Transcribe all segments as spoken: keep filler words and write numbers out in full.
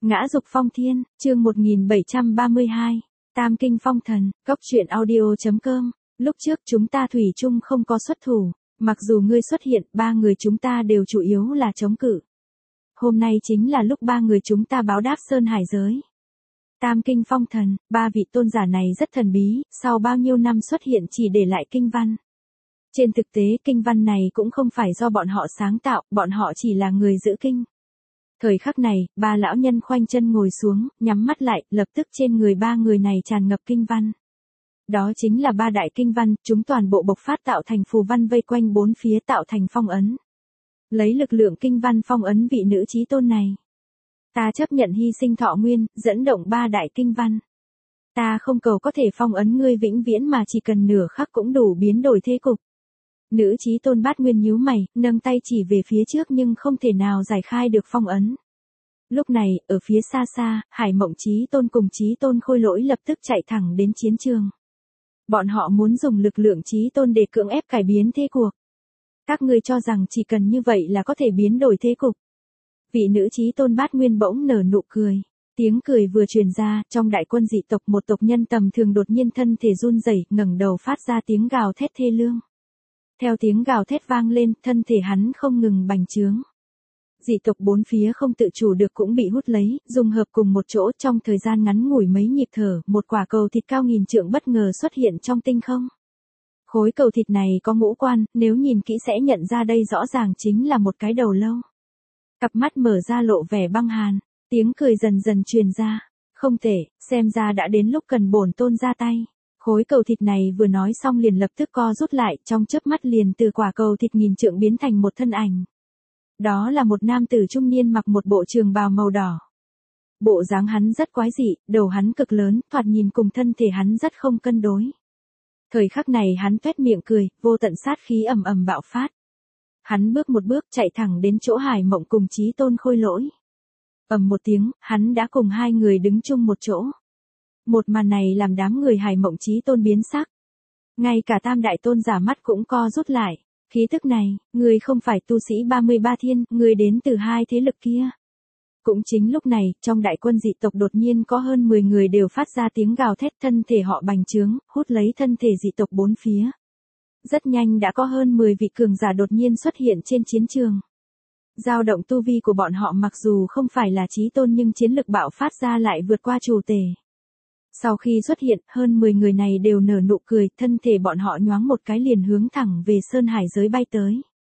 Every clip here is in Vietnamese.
Ngã dục phong thiên, chương một nghìn bảy trăm ba mươi hai, Tam kinh phong thần, góc truyện audio.com. Lúc trước chúng ta thủy chung không có xuất thủ, mặc dù ngươi xuất hiện, ba người chúng ta đều chủ yếu là chống cự. Hôm nay chính là lúc ba người chúng ta báo đáp sơn hải giới. Tam kinh phong thần, ba vị tôn giả này rất thần bí, sau bao nhiêu năm xuất hiện chỉ để lại kinh văn. Trên thực tế kinh văn này cũng không phải do bọn họ sáng tạo, bọn họ chỉ là người giữ kinh. Thời khắc này, ba lão nhân khoanh chân ngồi xuống, nhắm mắt lại, lập tức trên người ba người này tràn ngập kinh văn. Đó chính là ba đại kinh văn, chúng toàn bộ bộc phát tạo thành phù văn vây quanh bốn phía tạo thành phong ấn. Lấy lực lượng kinh văn phong ấn vị nữ chí tôn này. Ta chấp nhận hy sinh thọ nguyên, dẫn động ba đại kinh văn. Ta không cầu có thể phong ấn ngươi vĩnh viễn mà chỉ cần nửa khắc cũng đủ biến đổi thế cục. Nữ chí tôn Bát Nguyên nhíu mày, nâng tay chỉ về phía trước nhưng không thể nào giải khai được phong ấn. Lúc này, ở phía xa xa, Hải Mộng Chí Tôn cùng Chí Tôn Khôi Lỗi lập tức chạy thẳng đến chiến trường. Bọn họ muốn dùng lực lượng Chí Tôn để cưỡng ép cải biến thế cuộc. Các ngươi cho rằng chỉ cần như vậy là có thể biến đổi thế cục. Vị nữ Chí Tôn Bát Nguyên bỗng nở nụ cười. Tiếng cười vừa truyền ra, trong đại quân dị tộc một tộc nhân tầm thường đột nhiên thân thể run rẩy, ngẩng đầu phát ra tiếng gào thét thê lương. Theo tiếng gào thét vang lên, thân thể hắn không ngừng bành trướng. Dị tộc bốn phía không tự chủ được cũng bị hút lấy, dung hợp cùng một chỗ trong thời gian ngắn ngủi mấy nhịp thở, một quả cầu thịt cao nghìn trượng bất ngờ xuất hiện trong tinh không. Khối cầu thịt này có ngũ quan, nếu nhìn kỹ sẽ nhận ra đây rõ ràng chính là một cái đầu lâu. Cặp mắt mở ra lộ vẻ băng hàn, tiếng cười dần dần truyền ra. Không tệ, xem ra đã đến lúc cần bổn tôn ra tay. Khối cầu thịt này vừa nói xong liền lập tức co rút lại, trong chớp mắt liền từ quả cầu thịt nghìn trượng biến thành một thân ảnh. Đó là một nam tử trung niên mặc một bộ trường bào màu đỏ. Bộ dáng hắn rất quái dị, đầu hắn cực lớn, thoạt nhìn cùng thân thể hắn rất không cân đối. Thời khắc này hắn tuét miệng cười, vô tận sát khí ầm ầm bạo phát. Hắn bước một bước chạy thẳng đến chỗ Hải Mộng cùng Chí Tôn Khôi Lỗi. Ầm một tiếng, hắn đã cùng hai người đứng chung một chỗ. Một màn này làm đám người Hải Mộng Chí Tôn biến sắc. Ngay cả tam đại tôn giả mắt cũng co rút lại. Khí tức này, người không phải tu sĩ ba mươi ba thiên, người đến từ hai thế lực kia. Cũng chính lúc này, trong đại quân dị tộc đột nhiên có hơn mười người đều phát ra tiếng gào thét, thân thể họ bành trướng, hút lấy thân thể dị tộc bốn phía. Rất nhanh đã có hơn mười vị cường giả đột nhiên xuất hiện trên chiến trường. Dao động tu vi của bọn họ mặc dù không phải là chí tôn nhưng chiến lực bạo phát ra lại vượt qua chủ tể. Sau khi xuất hiện, hơn mười người này đều nở nụ cười, thân thể bọn họ nhoáng một cái liền hướng thẳng về sơn hải giới bay tới.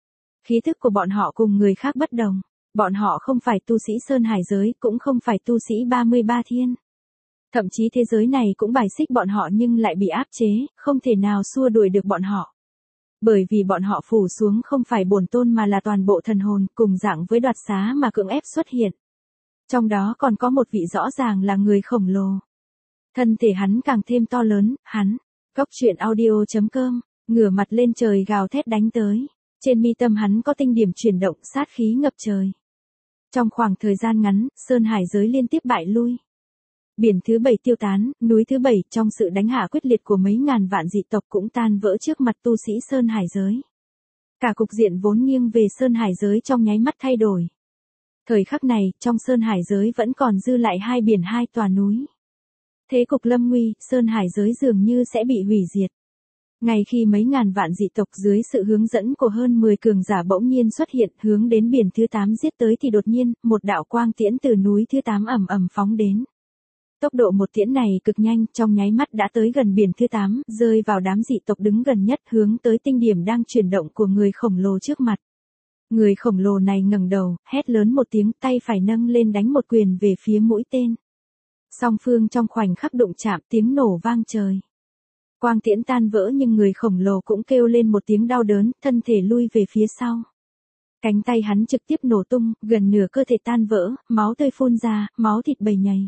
Khí thức của bọn họ cùng người khác bất đồng. Bọn họ không phải tu sĩ sơn hải giới, cũng không phải tu sĩ ba mươi ba thiên. Thậm chí thế giới này cũng bài xích bọn họ nhưng lại bị áp chế, không thể nào xua đuổi được bọn họ. Bởi vì bọn họ phủ xuống không phải bổn tôn mà là toàn bộ thần hồn, cùng dạng với đoạt xá mà cưỡng ép xuất hiện. Trong đó còn có một vị rõ ràng là người khổng lồ. Thân thể hắn càng thêm to lớn, hắn, góc truyện audio.com, ngửa mặt lên trời gào thét đánh tới. Trên mi tâm hắn có tinh điểm chuyển động, sát khí ngập trời. Trong khoảng thời gian ngắn, sơn hải giới liên tiếp bại lui. Biển thứ bảy tiêu tán, núi thứ bảy trong sự đánh hạ quyết liệt của mấy ngàn vạn dị tộc cũng tan vỡ trước mặt tu sĩ sơn hải giới. Cả cục diện vốn nghiêng về sơn hải giới trong nháy mắt thay đổi. Thời khắc này, trong sơn hải giới vẫn còn dư lại hai biển hai tòa núi. Thế cục lâm nguy, sơn hải giới dường như sẽ bị hủy diệt. Ngay khi mấy ngàn vạn dị tộc dưới sự hướng dẫn của hơn mười cường giả bỗng nhiên xuất hiện hướng đến biển thứ tám giết tới thì đột nhiên, một đạo quang tiễn từ núi thứ tám ầm ầm phóng đến. Tốc độ một tiễn này cực nhanh, trong nháy mắt đã tới gần biển thứ tám, rơi vào đám dị tộc đứng gần nhất hướng tới tinh điểm đang chuyển động của người khổng lồ trước mặt. Người khổng lồ này ngẩng đầu, hét lớn một tiếng, tay phải nâng lên đánh một quyền về phía mũi tên. Song phương trong khoảnh khắc đụng chạm, tiếng nổ vang trời. Quang tiễn tan vỡ nhưng người khổng lồ cũng kêu lên một tiếng đau đớn, thân thể lui về phía sau. Cánh tay hắn trực tiếp nổ tung, gần nửa cơ thể tan vỡ, máu tươi phun ra, máu thịt bầy nhầy.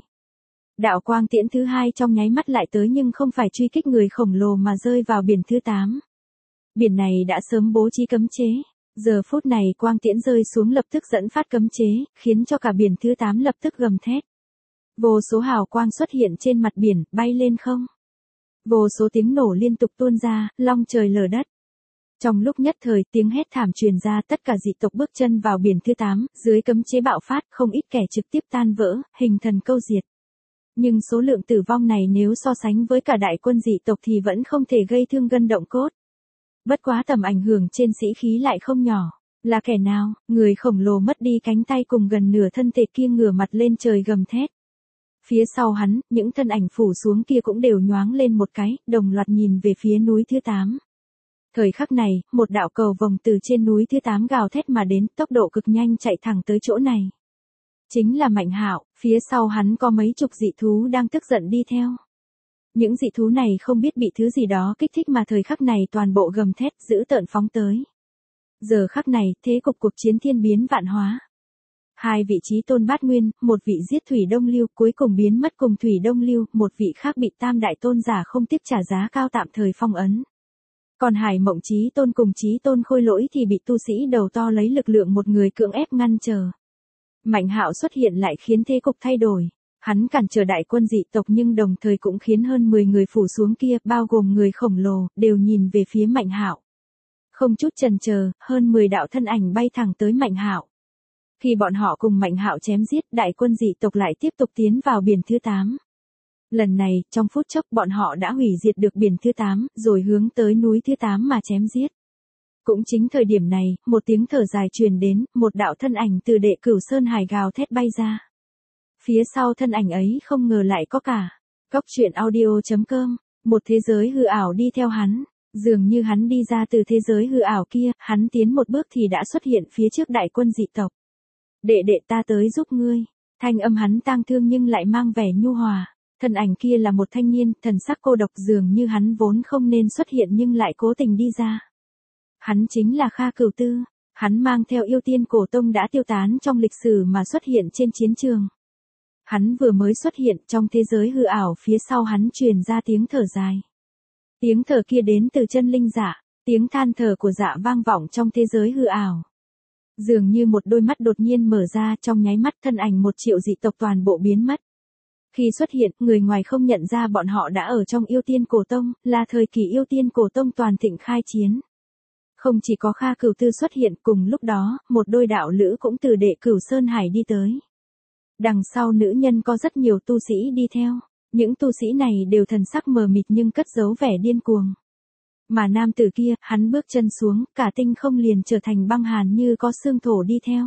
Đạo quang tiễn thứ hai trong nháy mắt lại tới nhưng không phải truy kích người khổng lồ mà rơi vào biển thứ tám. Biển này đã sớm bố trí cấm chế. Giờ phút này quang tiễn rơi xuống lập tức dẫn phát cấm chế, khiến cho cả biển thứ tám lập tức gầm thét. Vô số hào quang xuất hiện trên mặt biển, bay lên không. Vô số tiếng nổ liên tục tuôn ra, long trời lở đất. Trong lúc nhất thời tiếng hét thảm truyền ra, tất cả dị tộc bước chân vào biển thứ tám, dưới cấm chế bạo phát, không ít kẻ trực tiếp tan vỡ, hình thần câu diệt. Nhưng số lượng tử vong này nếu so sánh với cả đại quân dị tộc thì vẫn không thể gây thương gân động cốt. Bất quá tầm ảnh hưởng trên sĩ khí lại không nhỏ. Là kẻ nào? Người khổng lồ mất đi cánh tay cùng gần nửa thân thể kia ngửa mặt lên trời gầm thét. Phía sau hắn, những thân ảnh phủ xuống kia cũng đều nhoáng lên một cái, đồng loạt nhìn về phía núi thứ tám. Thời khắc này, một đạo cầu vồng từ trên núi thứ tám gào thét mà đến, tốc độ cực nhanh chạy thẳng tới chỗ này. Chính là Mạnh Hạo, phía sau hắn có mấy chục dị thú đang tức giận đi theo. Những dị thú này không biết bị thứ gì đó kích thích mà thời khắc này toàn bộ gầm thét dữ tợn phóng tới. Giờ khắc này, thế cục cuộc chiến thiên biến vạn hóa. Hai vị trí tôn bát nguyên, một vị giết Thủy Đông Lưu cuối cùng biến mất cùng Thủy Đông Lưu, một vị khác bị tam đại tôn giả không tiếc trả giá cao tạm thời phong ấn. Còn Hải Mộng Chí Tôn cùng Chí Tôn Khôi Lỗi thì bị tu sĩ đầu to lấy lực lượng một người cưỡng ép ngăn trở. Mạnh Hạo xuất hiện lại khiến thế cục thay đổi. Hắn cản trở đại quân dị tộc nhưng đồng thời cũng khiến hơn mười người phủ xuống kia, bao gồm người khổng lồ, đều nhìn về phía Mạnh Hạo. Không chút chần chờ, hơn mười đạo thân ảnh bay thẳng tới Mạnh Hạo. Khi bọn họ cùng Mạnh Hạo chém giết, đại quân dị tộc lại tiếp tục tiến vào biển thứ tám. Lần này, trong phút chốc bọn họ đã hủy diệt được biển thứ tám, rồi hướng tới núi thứ tám mà chém giết. Cũng chính thời điểm này, một tiếng thở dài truyền đến, một đạo thân ảnh từ Đệ Cửu Sơn Hải gào thét bay ra. Phía sau thân ảnh ấy không ngờ lại có cả Cốc Truyện Audio chấm com, một thế giới hư ảo đi theo hắn. Dường như hắn đi ra từ thế giới hư ảo kia, hắn tiến một bước thì đã xuất hiện phía trước đại quân dị tộc. Đệ đệ ta tới giúp ngươi. Thanh âm hắn tang thương nhưng lại mang vẻ nhu hòa. Thân ảnh kia là một thanh niên, thần sắc cô độc dường như hắn vốn không nên xuất hiện nhưng lại cố tình đi ra. Hắn chính là Kha Cửu Tư. Hắn mang theo yêu tiên cổ tông đã tiêu tán trong lịch sử mà xuất hiện trên chiến trường. Hắn vừa mới xuất hiện trong thế giới hư ảo, phía sau hắn truyền ra tiếng thở dài. Tiếng thở kia đến từ chân linh Dạ, tiếng than thở của Dạ vang vọng trong thế giới hư ảo. Dường như một đôi mắt đột nhiên mở ra, trong nháy mắt thân ảnh một triệu dị tộc toàn bộ biến mất. Khi xuất hiện, người ngoài không nhận ra bọn họ đã ở trong yêu tiên cổ tông, là thời kỳ yêu tiên cổ tông toàn thịnh khai chiến. Không chỉ có Kha Cửu Tư xuất hiện, cùng lúc đó, một đôi đạo lữ cũng từ Đệ Cửu Sơn Hải đi tới. Đằng sau nữ nhân có rất nhiều tu sĩ đi theo. Những tu sĩ này đều thần sắc mờ mịt nhưng cất giấu vẻ điên cuồng. Mà nam tử kia, hắn bước chân xuống, cả tinh không liền trở thành băng hàn như có xương thổ đi theo.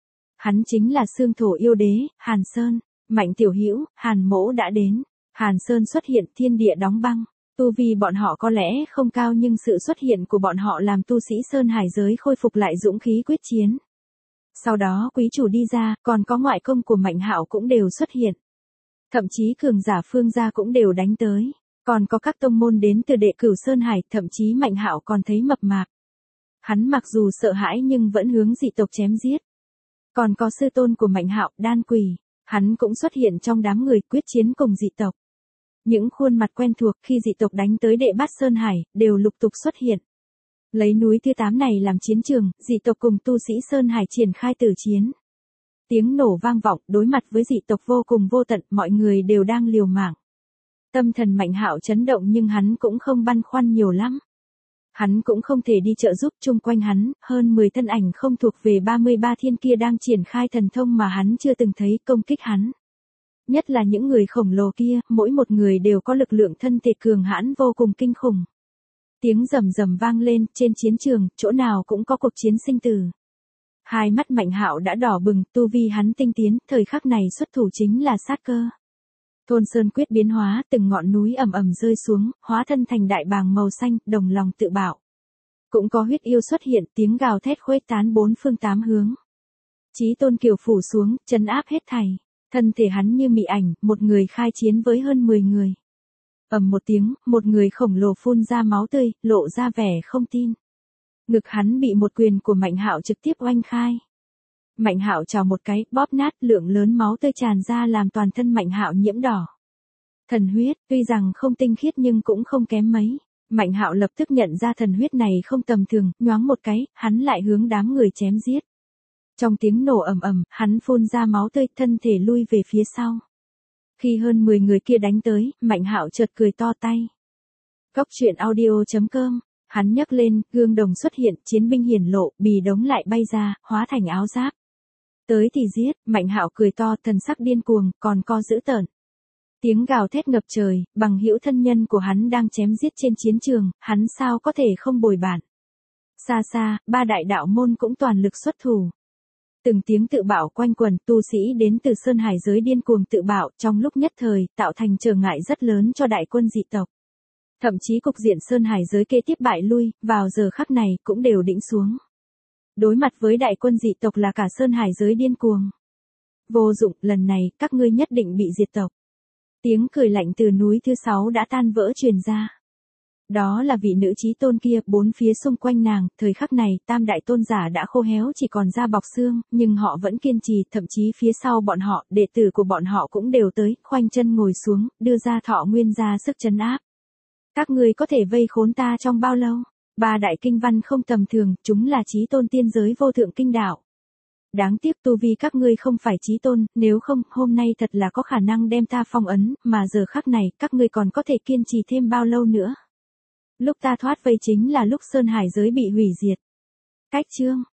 Hắn chính là xương thổ yêu đế, Hàn Sơn. Mạnh tiểu hữu, Hàn mỗ đã đến. Hàn Sơn xuất hiện, thiên địa đóng băng. Tu vi bọn họ có lẽ không cao nhưng sự xuất hiện của bọn họ làm tu sĩ Sơn Hải giới khôi phục lại dũng khí quyết chiến. Sau đó quý chủ đi ra, còn có ngoại công của Mạnh Hạo cũng đều xuất hiện. Thậm chí cường giả phương gia cũng đều đánh tới. Còn có các tông môn đến từ Đệ Cửu Sơn Hải, thậm chí Mạnh Hạo còn thấy mập mạp. Hắn mặc dù sợ hãi nhưng vẫn hướng dị tộc chém giết. Còn có sư tôn của Mạnh Hạo, Đan Quỷ, hắn cũng xuất hiện trong đám người quyết chiến cùng dị tộc. Những khuôn mặt quen thuộc khi dị tộc đánh tới Đệ Bát Sơn Hải, đều lục tục xuất hiện. Lấy núi thứ tám này làm chiến trường, dị tộc cùng tu sĩ Sơn Hải triển khai tử chiến. Tiếng nổ vang vọng, đối mặt với dị tộc vô cùng vô tận, mọi người đều đang liều mạng. Tâm thần Mạnh Hạo chấn động nhưng hắn cũng không băn khoăn nhiều lắm. Hắn cũng không thể đi trợ giúp, chung quanh hắn, hơn mười thân ảnh không thuộc về ba mươi ba thiên kia đang triển khai thần thông mà hắn chưa từng thấy công kích hắn. Nhất là những người khổng lồ kia, mỗi một người đều có lực lượng thân thể cường hãn vô cùng kinh khủng. Tiếng rầm rầm vang lên, trên chiến trường, chỗ nào cũng có cuộc chiến sinh tử. Hai mắt Mạnh Hạo đã đỏ bừng, tu vi hắn tinh tiến, thời khắc này xuất thủ chính là sát cơ. Thôn sơn quyết biến hóa, từng ngọn núi ầm ầm rơi xuống, hóa thân thành đại bàng màu xanh, đồng lòng tự bảo. Cũng có huyết yêu xuất hiện, tiếng gào thét khuếch tán bốn phương tám hướng. Chí tôn kiều phủ xuống, trấn áp hết thảy. Thân thể hắn như mị ảnh, một người khai chiến với hơn mười người. Ầm một tiếng, một người khổng lồ phun ra máu tươi, lộ ra vẻ không tin. Ngực hắn bị một quyền của Mạnh Hạo trực tiếp oanh khai. Mạnh Hạo chào một cái, bóp nát, lượng lớn máu tươi tràn ra làm toàn thân Mạnh Hạo nhiễm đỏ. Thần huyết, tuy rằng không tinh khiết nhưng cũng không kém mấy. Mạnh Hạo lập tức nhận ra thần huyết này không tầm thường, nhoáng một cái, hắn lại hướng đám người chém giết. Trong tiếng nổ ầm ầm, hắn phun ra máu tươi, thân thể lui về phía sau. Khi hơn mười người kia đánh tới, Mạnh Hạo chợt cười to tay. Cốc Truyện Audio chấm com Hắn nhấc lên, gương đồng xuất hiện, chiến binh hiển lộ, bì đống lại bay ra, hóa thành áo giáp. Tới thì giết, Mạnh Hạo cười to, thần sắc điên cuồng, còn co dữ tợn. Tiếng gào thét ngập trời, bằng hữu thân nhân của hắn đang chém giết trên chiến trường, hắn sao có thể không bồi bạn. Xa xa, ba đại đạo môn cũng toàn lực xuất thủ. Từng tiếng tự bạo quanh quẩn, tu sĩ đến từ Sơn Hải giới điên cuồng tự bạo, trong lúc nhất thời, tạo thành trở ngại rất lớn cho đại quân dị tộc. Thậm chí cục diện Sơn Hải giới kế tiếp bại lui, vào giờ khắc này, cũng đều đĩnh xuống. Đối mặt với đại quân dị tộc là cả Sơn Hải giới điên cuồng. Vô dụng, lần này, các ngươi nhất định bị diệt tộc. Tiếng cười lạnh từ núi thứ sáu đã tan vỡ truyền ra. Đó là vị nữ chí tôn kia, bốn phía xung quanh nàng, thời khắc này, tam đại tôn giả đã khô héo chỉ còn da bọc xương, nhưng họ vẫn kiên trì, thậm chí phía sau bọn họ, đệ tử của bọn họ cũng đều tới, khoanh chân ngồi xuống, đưa ra thọ nguyên ra sức trấn áp. Các ngươi có thể vây khốn ta trong bao lâu? Ba đại kinh văn không tầm thường, chúng là chí tôn tiên giới vô thượng kinh đạo. Đáng tiếc tu vi các ngươi không phải chí tôn, nếu không, hôm nay thật là có khả năng đem ta phong ấn, mà giờ khắc này, các ngươi còn có thể kiên trì thêm bao lâu nữa? Lúc ta thoát vây chính là lúc Sơn Hải giới bị hủy diệt. Cách chương